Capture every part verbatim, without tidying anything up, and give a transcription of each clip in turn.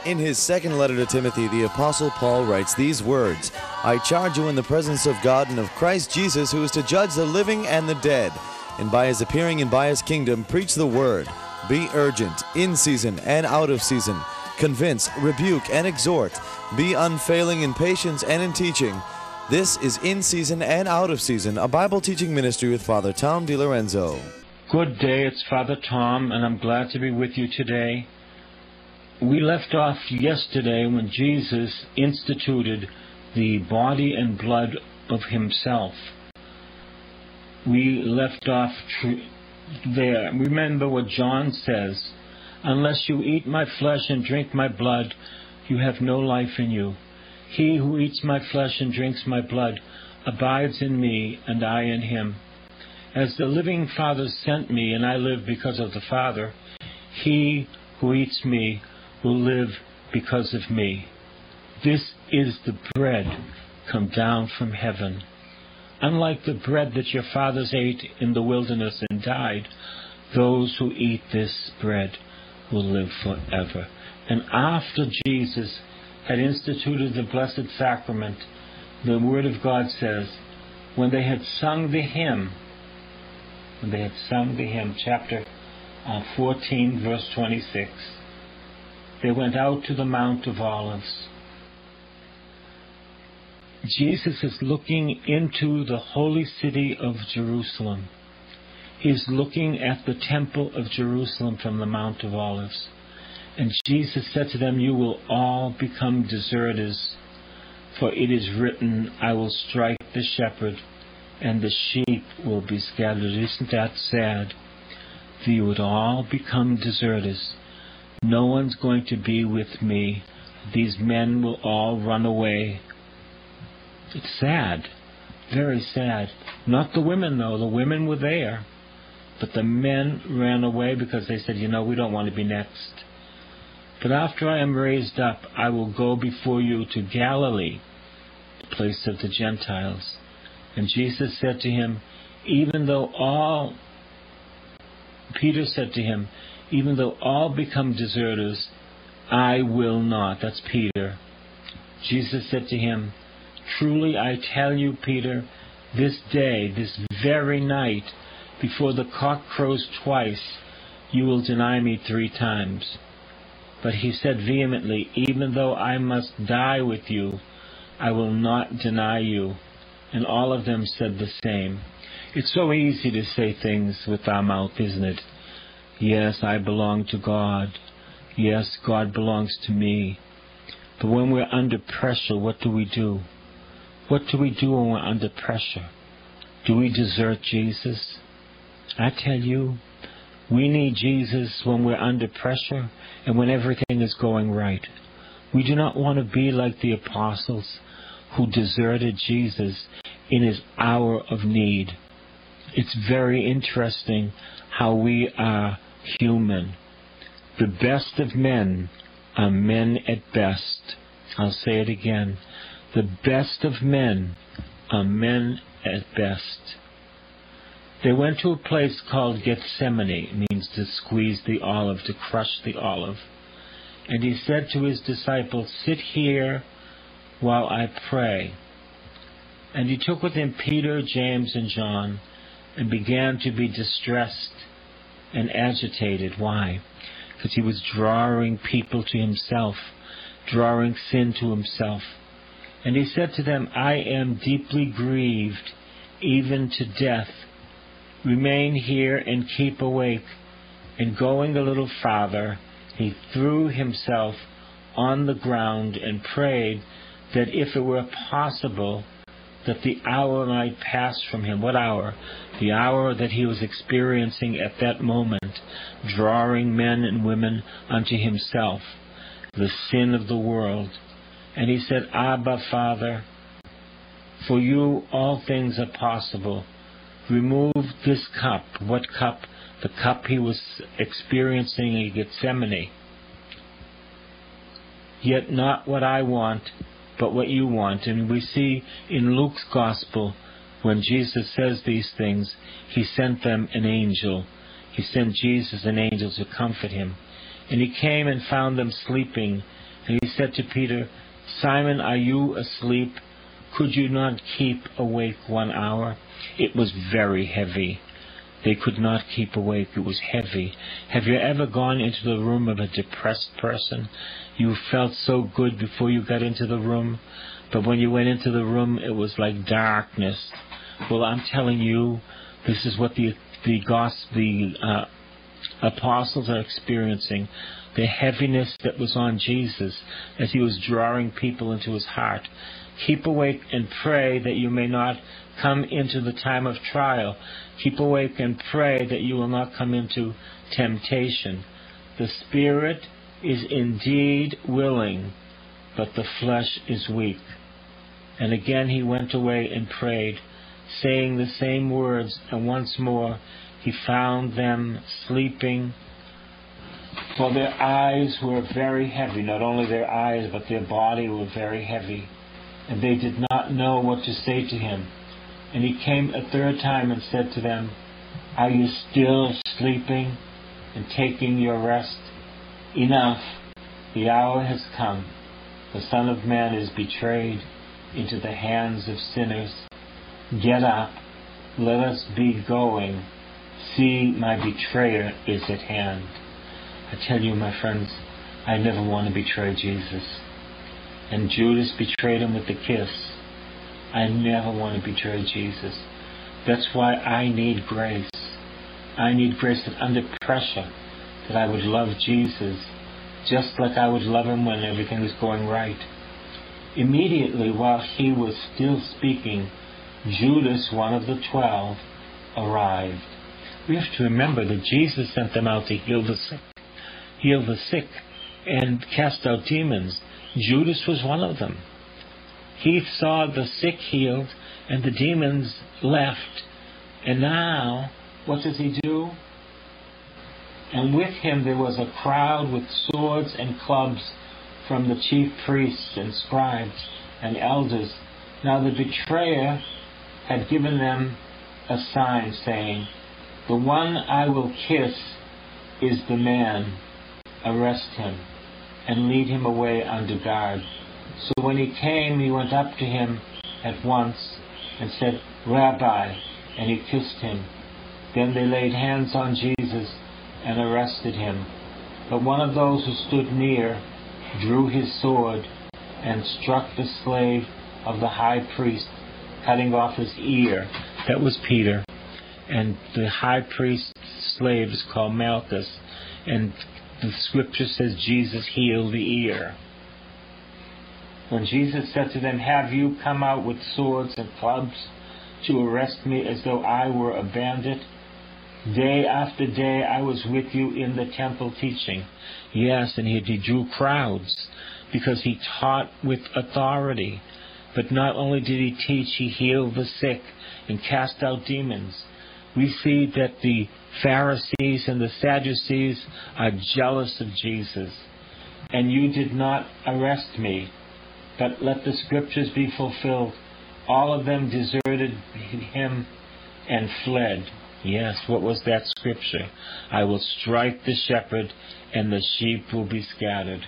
In his second letter to Timothy, the Apostle Paul writes these words, "I charge you in the presence of God and of Christ Jesus, who is to judge the living and the dead, and by his appearing and by his kingdom, preach the word. Be urgent, in season and out of season. Convince, rebuke, and exhort. Be unfailing in patience and in teaching." This is In Season and Out of Season, a Bible teaching ministry with Father Tom DiLorenzo. Good day, it's Father Tom, and I'm glad to be with you today. We left off yesterday when Jesus instituted the body and blood of himself. We left off tr- there. Remember what John says, "Unless you eat my flesh and drink my blood, you have no life in you. He who eats my flesh and drinks my blood abides in me, and I in him. As the living Father sent me, and I live because of the Father, he who eats me will live because of me. This is the bread come down from heaven. Unlike the bread that your fathers ate in the wilderness and died, those who eat this bread will live forever." And after Jesus had instituted the Blessed Sacrament, the Word of God says, when they had sung the hymn, when they had sung the hymn, chapter uh, fourteen, verse twenty-six, they went out to the Mount of Olives. Jesus is looking into the holy city of Jerusalem. He's looking at the temple of Jerusalem from the Mount of Olives. And Jesus said to them, "You will all become deserters, for it is written, I will strike the shepherd, and the sheep will be scattered." Isn't that sad? You would all become deserters. No one's going to be with me. These men will all run away. It's sad. Very sad. Not the women, though. The women were there. But the men ran away because they said, you know, we don't want to be next. "But after I am raised up, I will go before you to Galilee, the place of the Gentiles." And Jesus said to him, even though all, Peter said to him, "Even though all become deserters, I will not." That's Peter. Jesus said to him, "Truly I tell you, Peter, this day, this very night, before the cock crows twice, you will deny me three times." But he said vehemently, "Even though I must die with you, I will not deny you." And all of them said the same. It's so easy to say things with our mouth, isn't it? Yes, I belong to God. Yes, God belongs to me. But when we're under pressure, what do we do? What do we do when we're under pressure? Do we desert Jesus? I tell you, we need Jesus when we're under pressure and when everything is going right. We do not want to be like the apostles who deserted Jesus in his hour of need. It's very interesting how we are human. The best of men are men at best. I'll say it again. The best of men are men at best. They went to a place called Gethsemane. It means to squeeze the olive, to crush the olive. And he said to his disciples, "Sit here while I pray." And he took with him Peter, James, and John, and began to be distressed and agitated. Why? Because he was drawing people to himself, drawing sin to himself. And he said to them, "I am deeply grieved, even to death. Remain here and keep awake." And going a little farther, he threw himself on the ground and prayed that if it were possible, that the hour might pass from him. What hour? The hour that he was experiencing at that moment, drawing men and women unto himself, the sin of the world. And he said, "Abba, Father, for you all things are possible. Remove this cup." What cup? The cup he was experiencing in Gethsemane. "Yet not what I want, but what you want." And we see in Luke's Gospel, when Jesus says these things, he sent them an angel. He sent Jesus an angel to comfort him. And he came and found them sleeping, And he said to Peter, Simon, are you asleep? Could you not keep awake one hour? It was very heavy. They could not keep awake. It was heavy. Have you ever gone into the room of a depressed person? You felt so good before you got into the room, but when you went into the room, it was like darkness. Well, I'm telling you, this is what the the gospel, the uh, apostles are experiencing. The heaviness that was on Jesus as he was drawing people into his heart. Keep awake and pray that you may not come into the time of trial. Keep awake and pray that you will not come into temptation. The spirit is indeed willing, but the flesh is weak. And again he went away and prayed, saying the same words, and once more he found them sleeping, for their eyes were very heavy. Not only their eyes, but their body were very heavy. And they did not know what to say to him. And he came a third time and said to them, Are you still sleeping and taking your rest? Enough, the hour has come. The Son of Man is betrayed into the hands of sinners. Get up, let us be going. See, my betrayer is at hand. I tell you, my friends, I never want to betray Jesus. And Judas betrayed him with a kiss. I never want to betray Jesus. That's why I need grace. I need grace that under pressure, that I would love Jesus just like I would love him when everything was going right. Immediately while he was still speaking, Judas, one of the twelve, arrived. We have to remember that Jesus sent them out to heal the sick, heal the sick, and cast out demons. Judas was one of them. He saw the sick healed and the demons left. And now, what does he do? And with him there was a crowd with swords and clubs from the chief priests and scribes and elders. Now the betrayer had given them a sign, saying, The one I will kiss is the man. Arrest him and lead him away under guard. So when he came, he went up to him at once and said, Rabbi, and he kissed him. Then they laid hands on Jesus and arrested him. But one of those who stood near drew his sword and struck the slave of the high priest, cutting off his ear. That was Peter. And the high priest's slave is called Malchus. And the scripture says Jesus healed the ear. When Jesus said to them, Have you come out with swords and clubs to arrest me as though I were a bandit? Day after day I was with you in the temple teaching. Yes, and he, he drew crowds because he taught with authority. But not only did he teach, he healed the sick and cast out demons. We see that the Pharisees and the Sadducees are jealous of Jesus. And you did not arrest me, but let the scriptures be fulfilled. All of them deserted him and fled. Yes, what was that scripture? I will strike the shepherd, and the sheep will be scattered.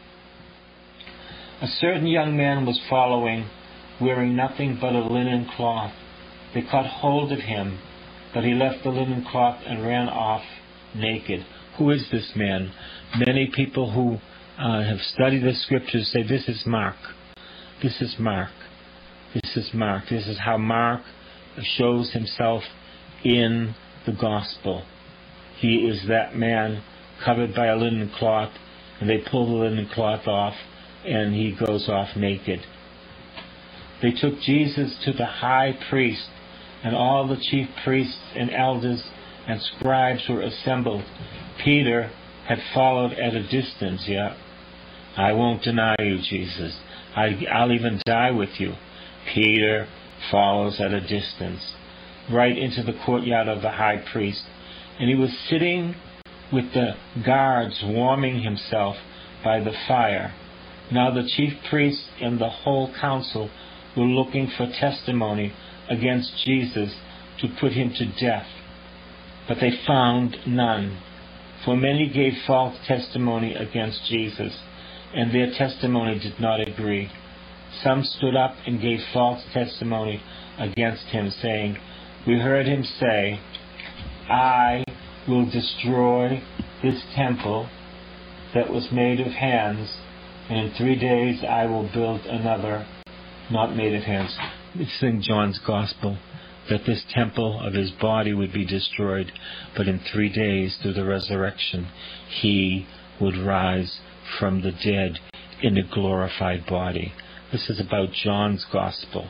A certain young man was following, wearing nothing but a linen cloth. They caught hold of him, but he left the linen cloth and ran off naked. Who is this man? Many people who uh, have studied the scriptures say this is Mark. This is Mark. This is Mark. This is how Mark shows himself in the gospel. He is that man covered by a linen cloth, and they pull the linen cloth off, and he goes off naked. They took Jesus to the high priest, and all the chief priests and elders and scribes were assembled. Peter had followed at a distance. Yeah, I won't deny you, Jesus. I, I'll even die with you. Peter follows at a distance, right into the courtyard of the high priest. And he was sitting with the guards warming himself by the fire. Now the chief priests and the whole council were looking for testimony against Jesus to put him to death. But they found none, for many gave false testimony against Jesus, and their testimony did not agree. Some stood up and gave false testimony against him, saying, "We heard him say, 'I will destroy this temple that was made of hands, and in three days I will build another not made of hands.'" It's in John's Gospel that this temple of his body would be destroyed, but in three days, through the resurrection, he would rise from the dead in a glorified body. This is about John's Gospel.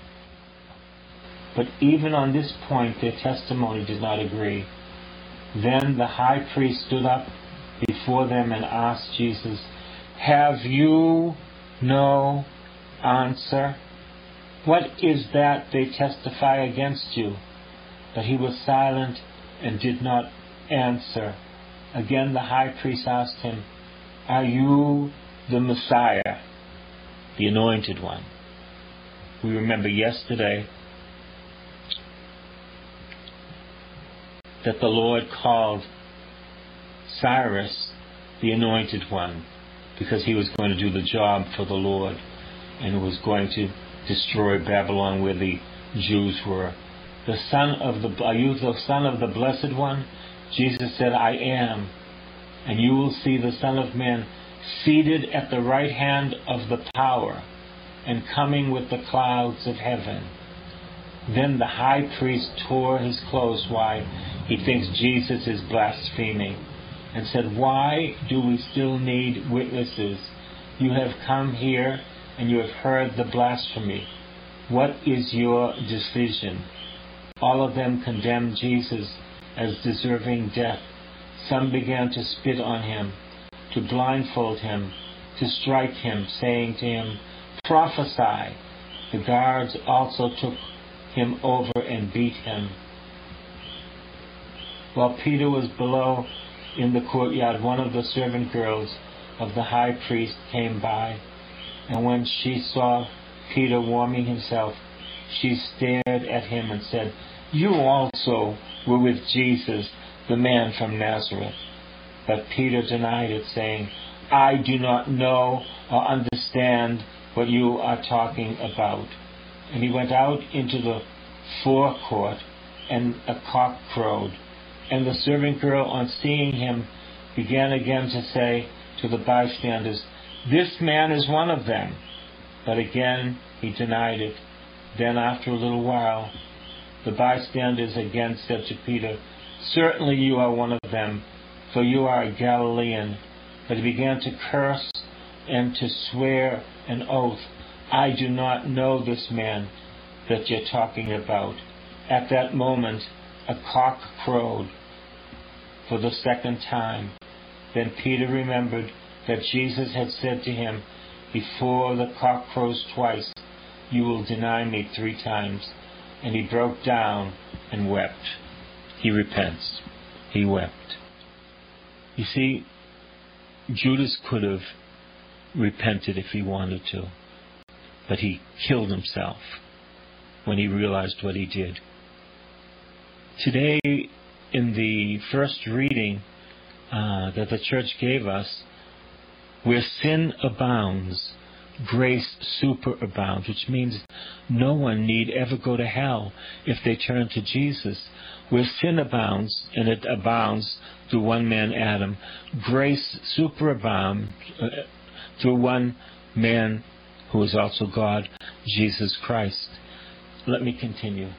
But even on this point, their testimony did not agree. Then the high priest stood up before them and asked Jesus, "Have you no answer? What is that they testify against you?" But he was silent and did not answer. Again the high priest asked him, "Are you the Messiah, the Anointed One?" We remember yesterday that the Lord called Cyrus the Anointed One because he was going to do the job for the Lord and was going to destroy Babylon where the Jews were. The son of the, are you the Son of the Blessed One? Jesus said, "I am. And you will see the Son of Man seated at the right hand of the power and coming with the clouds of heaven." Then the high priest tore his clothes. Why? He thinks Jesus is blaspheming, and said, "Why do we still need witnesses? You have come here and you have heard the blasphemy. What is your decision?" All of them condemned Jesus as deserving death. Some began to spit on him, to blindfold him, to strike him, saying to him, "Prophesy." The guards also took him over and beat him. While Peter was below in the courtyard, one of the servant girls of the high priest came by, and when she saw Peter warming himself, she stared at him and said, "You also were with Jesus, the man from Nazareth." But Peter denied it, saying, "I do not know or understand what you are talking about." And he went out into the forecourt, and a cock crowed. And the servant girl, on seeing him, began again to say to the bystanders, "This man is one of them." But again he denied it. Then after a little while, the bystanders again said to Peter, "Certainly you are one of them, for you are a Galilean." But he began to curse and to swear an oath, "I do not know this man that you're talking about." At that moment, a cock crowed for the second time. Then Peter remembered that Jesus had said to him, "Before the cock crows twice, you will deny me three times." And he broke down and wept. He repents. He wept. You see, Judas could have repented if he wanted to, but he killed himself when he realized what he did. Today, in the first reading uh, that the church gave us, where sin abounds, grace superabounds, which means no one need ever go to hell if they turn to Jesus. Where sin abounds, and it abounds through one man, Adam, grace superabounds uh, through one man who is also God, Jesus Christ. Let me continue.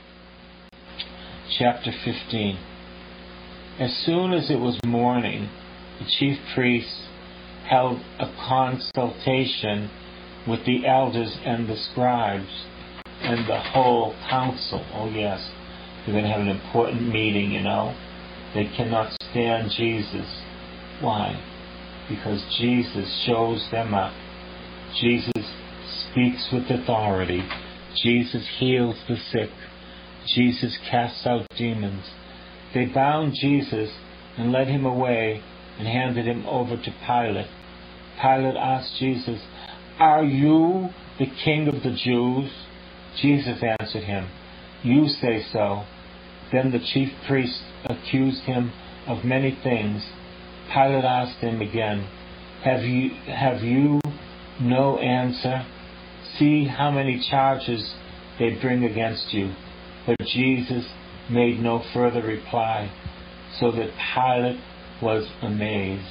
Chapter fifteen. As soon as it was morning, the chief priests held a consultation with the elders and the scribes and the whole council. Oh yes, they're going to have an important meeting, you know. They cannot stand Jesus. Why? Because Jesus shows them up. Jesus speaks with authority. Jesus heals the sick. Jesus casts out demons. They bound Jesus and led him away and handed him over to Pilate. Pilate asked Jesus, "Are you the king of the Jews?" Jesus answered him, "You say so." Then the chief priests accused him of many things. Pilate asked him again, Have you, have you no answer? See how many charges they bring against you. But Jesus made no further reply, so that Pilate was amazed.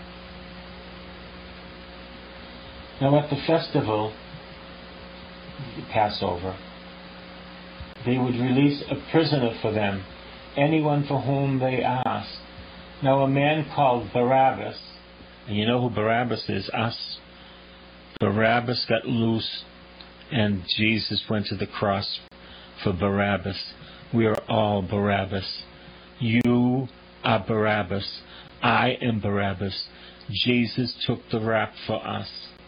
Now at the festival, Passover, they would release a prisoner for them, anyone for whom they asked. Now a man called Barabbas, and you know who Barabbas is, us. Barabbas got loose, and Jesus went to the cross for Barabbas. We are all Barabbas. You are Barabbas. I am Barabbas. Jesus took the rap for us.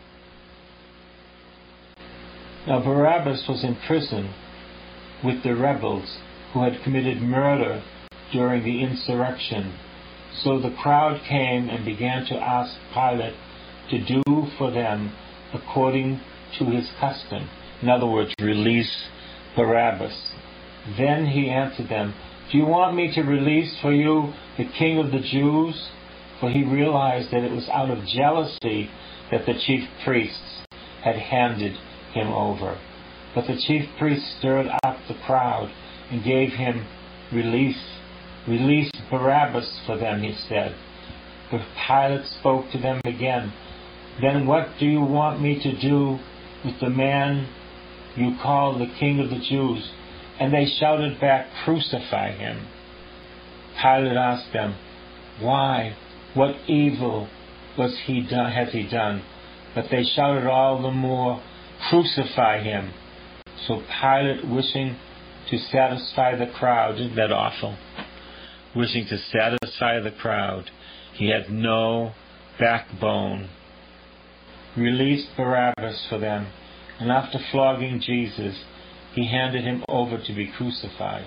Now Barabbas was in prison with the rebels who had committed murder during the insurrection. So the crowd came and began to ask Pilate to do for them according to his custom. In other words, release Barabbas. Then he answered them, "Do you want me to release for you the King of the Jews?" For he realized that it was out of jealousy that the chief priests had handed him over. But the chief priests stirred up the crowd and gave him release. "Release Barabbas for them," he said. But Pilate spoke to them again. "Then what do you want me to do with the man you call the King of the Jews?" And they shouted back, "Crucify him." Pilate asked them, "Why? What evil was he done, has he done?" But they shouted all the more, "Crucify him." So Pilate, wishing to satisfy the crowd, isn't that awful? Wishing to satisfy the crowd, he had no backbone, released Barabbas for them, and after flogging Jesus, he handed him over to be crucified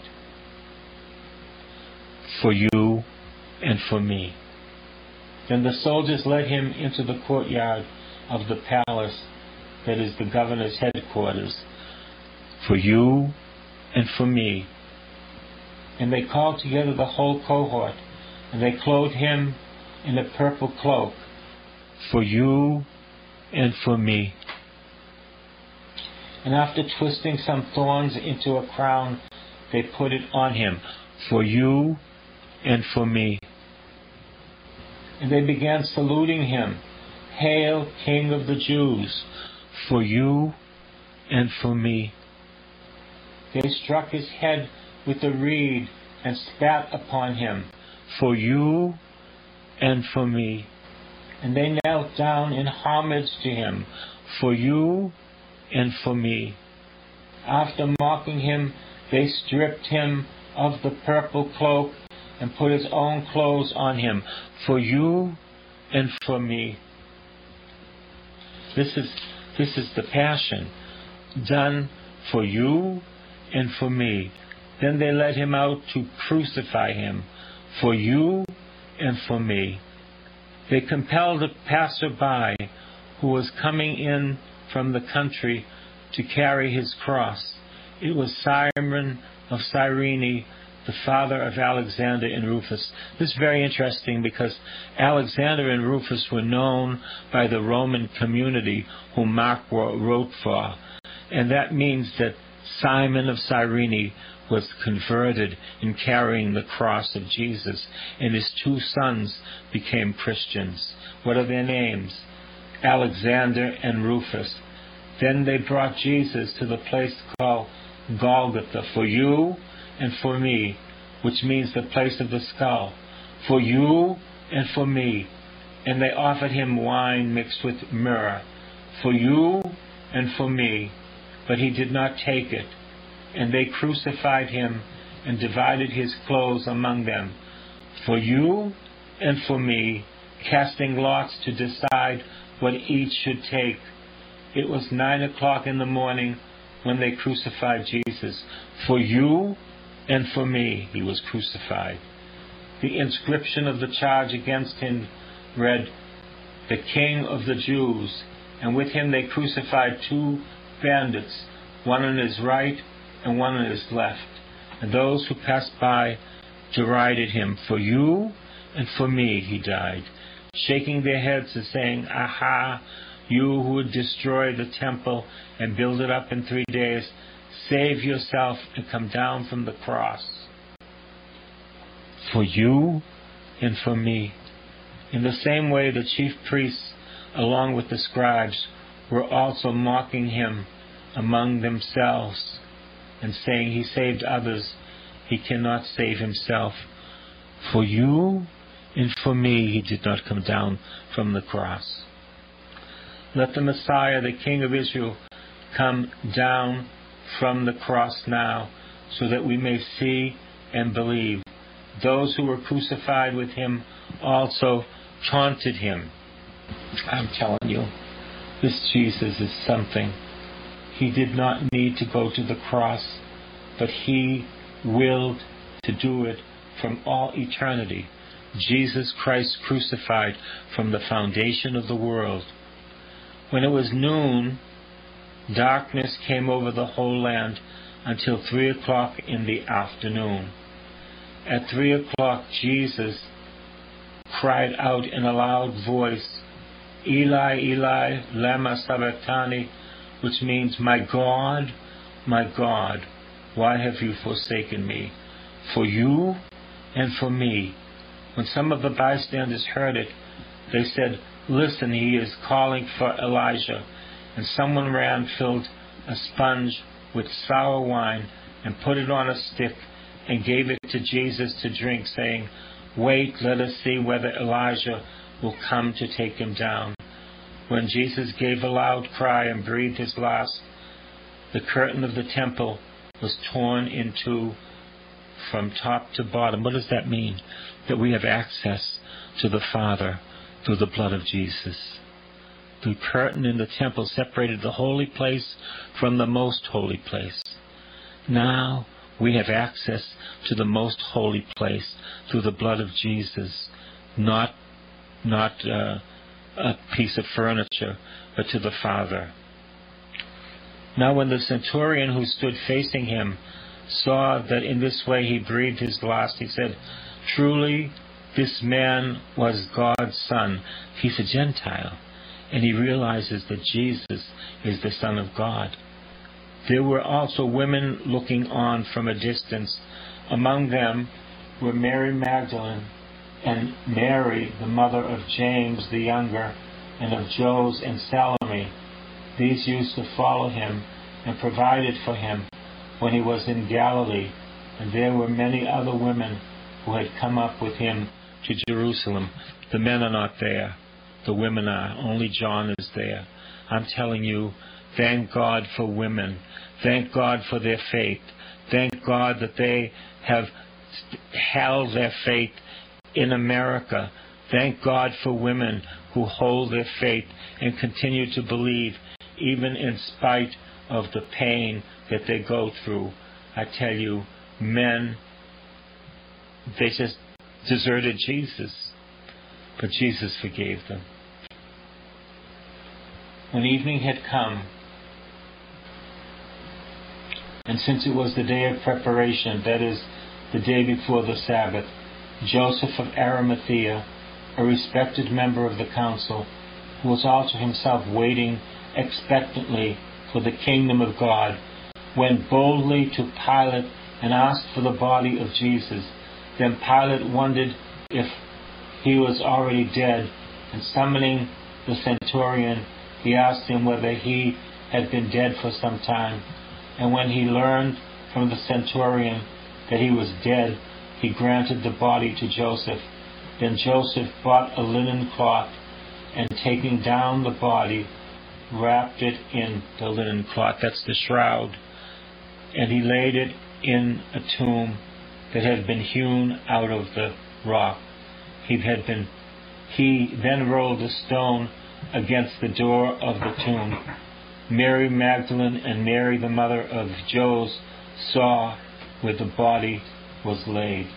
for you and for me. Then the soldiers led him into the courtyard of the palace, that is the governor's headquarters, for you and for me. And they called together the whole cohort, and they clothed him in a purple cloak, for you and for me. And after twisting some thorns into a crown, they put it on him, for you and for me. And they began saluting him, "Hail, King of the Jews," for you and for me. They struck his head with a reed and spat upon him, for you and for me. And they knelt down in homage to him, for you and for me. After mocking him, they stripped him of the purple cloak and put his own clothes on him, for you and for me. This is, this is the passion, done for you and for me. Then they led him out to crucify him, for you and for me. They compelled a passerby who was coming in from the country to carry his cross. It was Simon of Cyrene, the father of Alexander and Rufus. This is very interesting because Alexander and Rufus were known by the Roman community whom Mark wrote for. And that means that Simon of Cyrene was converted in carrying the cross of Jesus, and his two sons became Christians. What are their names? Alexander and Rufus. Then they brought Jesus to the place called Golgotha, for you and for me, which means the place of the skull, for you and for me. And they offered him wine mixed with myrrh, for you and for me. But he did not take it. And they crucified him and divided his clothes among them, for you and for me, casting lots to decide what each should take. It was nine o'clock in the morning when they crucified Jesus. For you and for me he was crucified. The inscription of the charge against him read, "The King of the Jews." And with him they crucified two bandits, one on his right and one on his left. And those who passed by derided him. For you and for me he died. shaking their heads and saying, "Aha, you who would destroy the temple and build it up in three days, save yourself and come down from the cross. For you and for me." In the same way, the chief priests, along with the scribes, were also mocking him among themselves and saying, "He saved others, he cannot save himself. For you and for me he did not come down from the cross." Let the Messiah, the King of Israel, come down from the cross now, so that we may see and believe. Those who were crucified with him also taunted him. I'm telling you, this Jesus is something. He did not need to go to the cross, but he willed to do it from all eternity. Jesus Christ crucified from the foundation of the world. When it was noon, darkness came over the whole land until three o'clock in the afternoon. At three o'clock, Jesus cried out in a loud voice, "Eli, Eli, lama sabachthani," which means, "My God, my God, why have you forsaken me?" For you and for me. When some of the bystanders heard it, they said, "Listen, he is calling for Elijah." And someone ran, filled a sponge with sour wine, and put it on a stick, and gave it to Jesus to drink, saying, "Wait, let us see whether Elijah will come to take him down." When Jesus gave a loud cry and breathed his last, the curtain of the temple was torn in two from top to bottom. What does that mean? That we have access to the Father through the blood of Jesus. The curtain in the temple separated the holy place from the most holy place. Now we have access to the most holy place through the blood of Jesus, not not uh, a piece of furniture, but to the Father. Now when the centurion who stood facing him saw that in this way he breathed his last, he said, "Truly, this man was God's Son." He's a Gentile, and he realizes that Jesus is the Son of God. There were also women looking on from a distance. Among them were Mary Magdalene and Mary, the mother of James the younger, and of Jose and Salome. These used to follow him and provided for him when he was in Galilee. And there were many other women who had come up with him to Jerusalem. The men are not there. The women are. Only John is there. I'm telling you, thank God for women. Thank God for their faith. Thank God that they have held their faith in America. Thank God for women who hold their faith and continue to believe even in spite of the pain that they go through. I tell you, men, they just deserted Jesus, but Jesus forgave them. When evening had come, and since it was the day of preparation, that is, the day before the Sabbath, Joseph of Arimathea, a respected member of the council, who was also himself waiting expectantly for the kingdom of God, went boldly to Pilate and asked for the body of Jesus. Then Pilate wondered if he was already dead, and summoning the centurion, he asked him whether he had been dead for some time. And when he learned from the centurion that he was dead, he granted the body to Joseph. Then Joseph bought a linen cloth, and taking down the body, wrapped it in the linen cloth. That's the shroud. And he laid it in a tomb that had been hewn out of the rock. He had been. He then rolled a stone against the door of the tomb. Mary Magdalene and Mary, the mother of Jose, saw where the body was laid.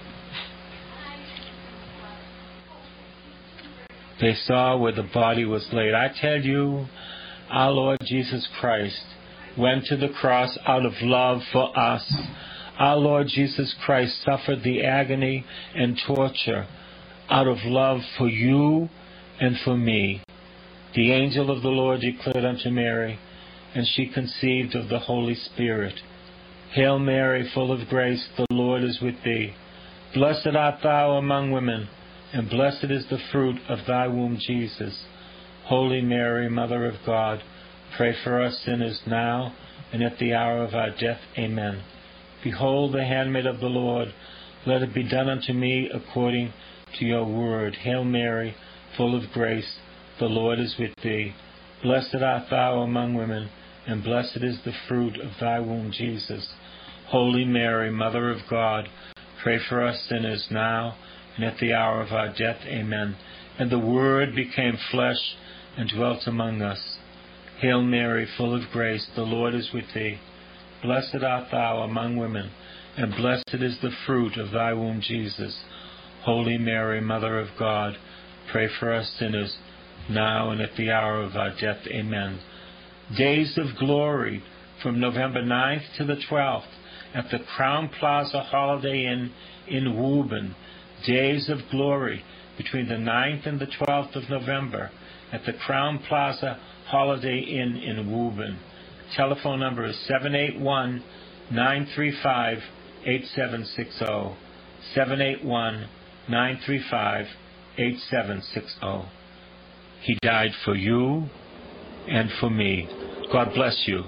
They saw where the body was laid. I tell you, our Lord Jesus Christ went to the cross out of love for us. Our Lord Jesus Christ suffered the agony and torture out of love for you and for me. The angel of the Lord declared unto Mary, and she conceived of the Holy Spirit. Hail Mary, full of grace, the Lord is with thee. Blessed art thou among women, and blessed is the fruit of thy womb, Jesus. Holy Mary, Mother of God, pray for us sinners now and at the hour of our death. Amen. Behold the handmaid of the Lord. Let it be done unto me according to your word. Hail Mary, full of grace, the Lord is with thee. Blessed art thou among women, and blessed is the fruit of thy womb, Jesus. Holy Mary, Mother of God, pray for us sinners now and at the hour of our death. Amen. And the Word became flesh and dwelt among us. Hail Mary, full of grace, the Lord is with thee. Blessed art thou among women, and blessed is the fruit of thy womb, Jesus. Holy Mary, Mother of God, pray for us sinners, now and at the hour of our death. Amen. Days of Glory, from November ninth to the twelfth, at the Crown Plaza Holiday Inn in Woburn. Days of Glory, between the ninth and the twelfth of November, at the Crown Plaza Holiday Inn in Woburn. Telephone number is seven eight one, nine three five, eight seven six zero. seven eight one, nine three five, eight seven six zero. He died for you and for me. God bless you.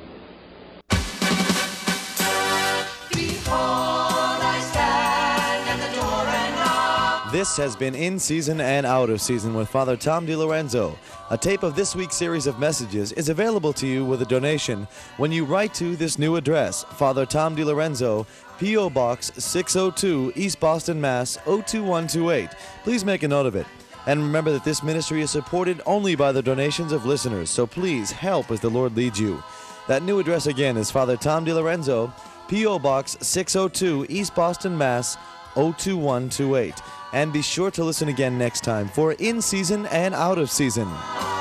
This has been In Season and Out of Season with Father Tom DiLorenzo. A tape of this week's series of messages is available to you with a donation when you write to this new address, Father Tom DiLorenzo, P O. Box six oh two, East Boston, Mass. oh two one two eight. Please make a note of it. And remember that this ministry is supported only by the donations of listeners, so please help as the Lord leads you. That new address again is Father Tom DiLorenzo, P O. Box six oh two, East Boston, Mass. oh two one two eight. And be sure to listen again next time for In Season and Out of Season.